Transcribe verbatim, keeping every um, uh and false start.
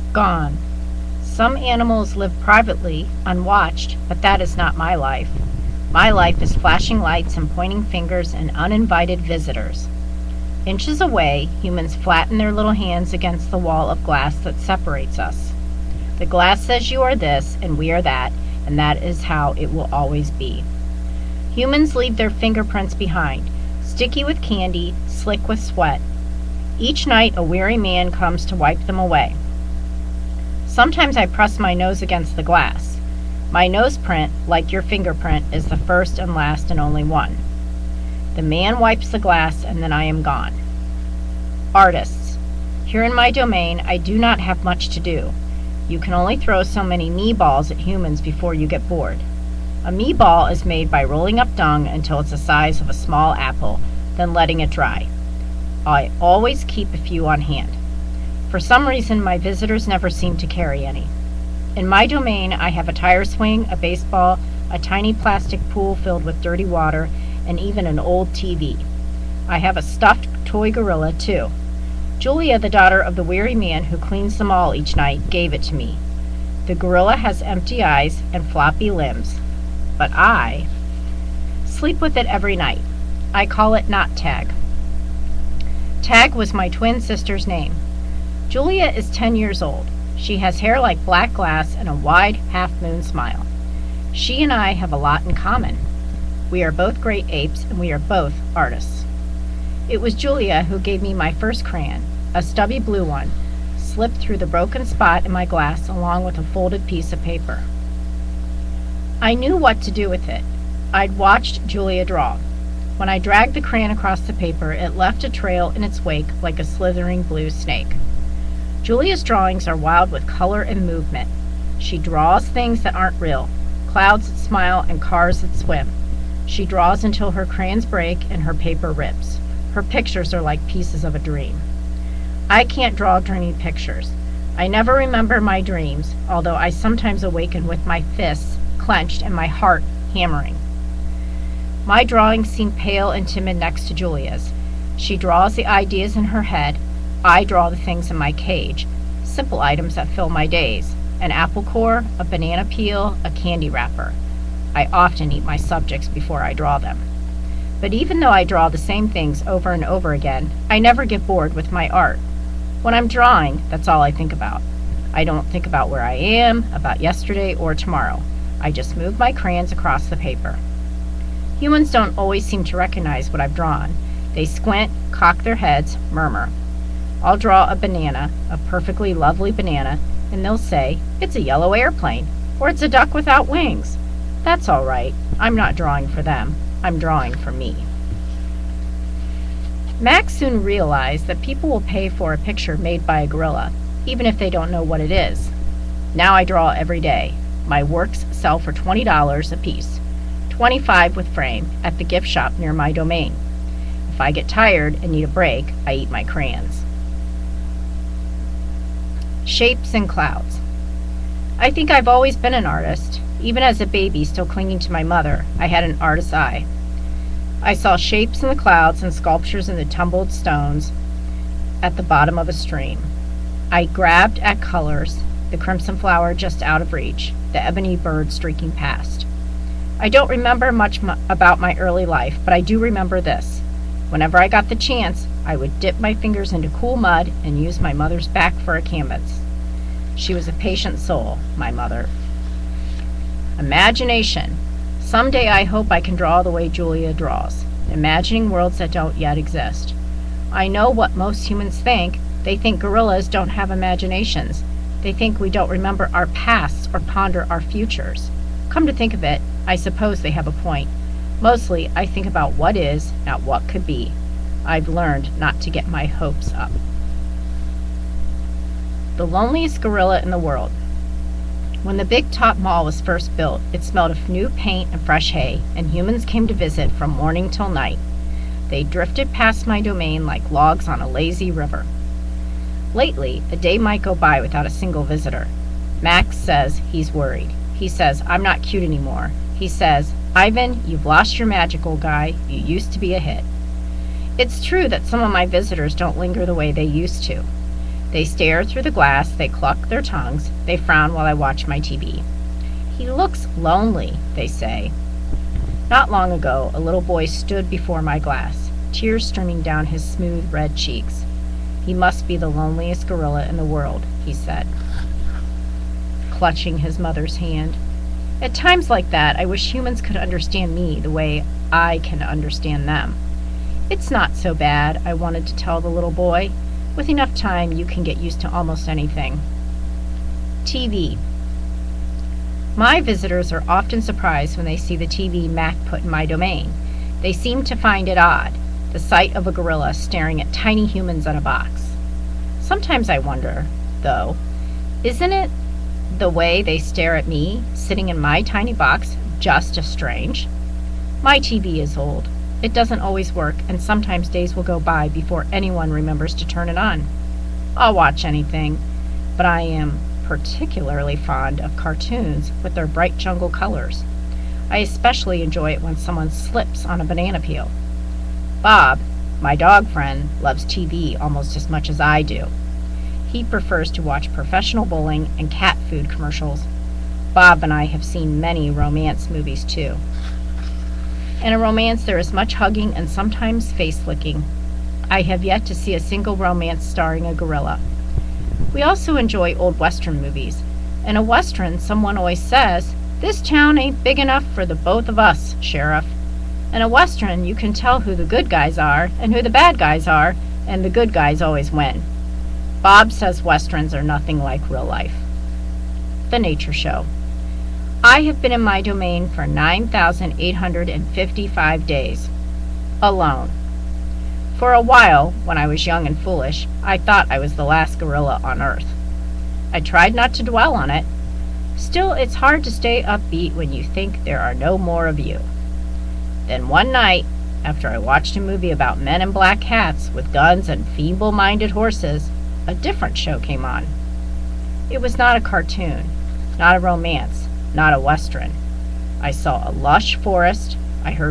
Gone. Some animals live privately, unwatched, but that is not my life. My life is flashing lights and pointing fingers and uninvited visitors. Inches away, humans flatten their little hands against the wall of glass that separates us. The glass says you are this and we are that, and that is how it will always be. Humans leave their fingerprints behind, sticky with candy, slick with sweat. Each night a weary man comes to wipe them away. Sometimes I press my nose against the glass. My nose print, like your fingerprint, is the first and last and only one. The man wipes the glass and then I am gone. Artists. Here in my domain, I do not have much to do. You can only throw so many me balls at humans before you get bored. A me ball is made by rolling up dung until it's the size of a small apple, then letting it dry. I always keep a few on hand. For some reason, my visitors never seem to carry any. In my domain, I have a tire swing, a baseball, a tiny plastic pool filled with dirty water, and even an old T V. I have a stuffed toy gorilla, too. Julia, the daughter of the weary man who cleans them all each night, gave it to me. The gorilla has empty eyes and floppy limbs, but I sleep with it every night. I call it Not Tag. Tag was my twin sister's name. Julia is ten years old. She has hair like black glass and a wide half-moon smile. She and I have a lot in common. We are both great apes, and we are both artists. It was Julia who gave me my first crayon, a stubby blue one, slipped through the broken spot in my glass along with a folded piece of paper. I knew what to do with it. I'd watched Julia draw. When I dragged the crayon across the paper, it left a trail in its wake like a slithering blue snake. Julia's drawings are wild with color and movement. She draws things that aren't real, clouds that smile and cars that swim. She draws until her crayons break and her paper rips. Her pictures are like pieces of a dream. I can't draw dreamy pictures. I never remember my dreams, although I sometimes awaken with my fists clenched and my heart hammering. My drawings seem pale and timid next to Julia's. She draws the ideas in her head. I draw the things in my cage, simple items that fill my days, an apple core, a banana peel, a candy wrapper. I often eat my subjects before I draw them. But even though I draw the same things over and over again, I never get bored with my art. When I'm drawing, that's all I think about. I don't think about where I am, about yesterday or tomorrow. I just move my crayons across the paper. Humans don't always seem to recognize what I've drawn. They squint, cock their heads, murmur. I'll draw a banana, a perfectly lovely banana, and they'll say, "It's a yellow airplane," or "It's a duck without wings." That's all right. I'm not drawing for them. I'm drawing for me. Max soon realized that people will pay for a picture made by a gorilla, even if they don't know what it is. Now I draw every day. My works sell for twenty dollars a piece, twenty-five dollars with frame, at the gift shop near my domain. If I get tired and need a break, I eat my crayons. Shapes and clouds. I think I've always been an artist. Even as a baby still clinging to my mother, I had an artist's eye. I saw shapes in the clouds and sculptures in the tumbled stones at the bottom of a stream. I grabbed at colors, the crimson flower just out of reach, the ebony bird streaking past. I don't remember much m- about my early life, but I do remember this. Whenever I got the chance, I would dip my fingers into cool mud and use my mother's back for a canvas. She was a patient soul, my mother. Imagination. Someday I hope I can draw the way Julia draws, imagining worlds that don't yet exist. I know what most humans think. They think gorillas don't have imaginations. They think we don't remember our pasts or ponder our futures. Come to think of it, I suppose they have a point. Mostly, I think about what is, not what could be. I've learned not to get my hopes up. The loneliest gorilla in the world. When the Big Top Mall was first built, it smelled of new paint and fresh hay, and humans came to visit from morning till night. They drifted past my domain like logs on a lazy river. Lately, a day might go by without a single visitor. Max says he's worried. He says, "I'm not cute anymore." He says, "Ivan, you've lost your magic, old guy. You used to be a hit." It's true that some of my visitors don't linger the way they used to. They stare through the glass, they cluck their tongues, they frown while I watch my T V. He looks lonely, they say. Not long ago, a little boy stood before my glass, tears streaming down his smooth red cheeks. He must be the loneliest gorilla in the world, he said, clutching his mother's hand. At times like that, I wish humans could understand me the way I can understand them. It's not so bad, I wanted to tell the little boy. With enough time, you can get used to almost anything. T V. My visitors are often surprised when they see the T V Mac put in my domain. They seem to find it odd, the sight of a gorilla staring at tiny humans on a box. Sometimes I wonder, though, isn't it the way they stare at me, sitting in my tiny box, just as strange? My T V is old. It doesn't always work, and sometimes days will go by before anyone remembers to turn it on. I'll watch anything, but I am particularly fond of cartoons with their bright jungle colors. I especially enjoy it when someone slips on a banana peel. Bob, my dog friend, loves T V almost as much as I do. He prefers to watch professional bowling and cat food commercials. Bob and I have seen many romance movies too. In a romance, there is much hugging and sometimes face-licking. I have yet to see a single romance starring a gorilla. We also enjoy old Western movies. In a Western, someone always says, "This town ain't big enough for the both of us, Sheriff." In a Western, you can tell who the good guys are and who the bad guys are, and the good guys always win. Bob says Westerns are nothing like real life. The Nature Show. I have been in my domain for nine thousand eight hundred fifty-five days, alone. For a while, when I was young and foolish, I thought I was the last gorilla on Earth. I tried not to dwell on it. Still, it's hard to stay upbeat when you think there are no more of you. Then one night, after I watched a movie about men in black hats with guns and feeble-minded horses, a different show came on. It was not a cartoon, not a romance, not a Western. I saw a lush forest, I heard